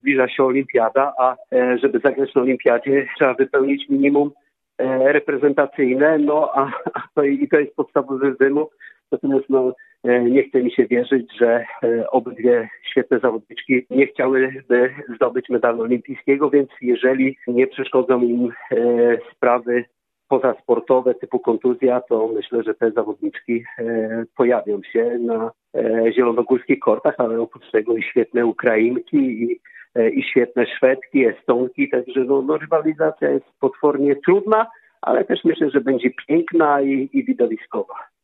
zbliża się olimpiada, a żeby zagrać na olimpiadzie trzeba wypełnić minimum reprezentacyjne, to jest podstawowy wymóg. Natomiast nie chce mi się wierzyć, że obydwie świetne zawodniczki nie chciałyby zdobyć medalu olimpijskiego, więc jeżeli nie przeszkodzą im sprawy pozasportowe typu kontuzja, to myślę, że te zawodniczki pojawią się na zielonogórskich kortach, ale oprócz tego i świetne Ukrainki i świetne Szwedki, Estonki, także rywalizacja jest potwornie trudna, ale też myślę, że będzie piękna i widowiskowa.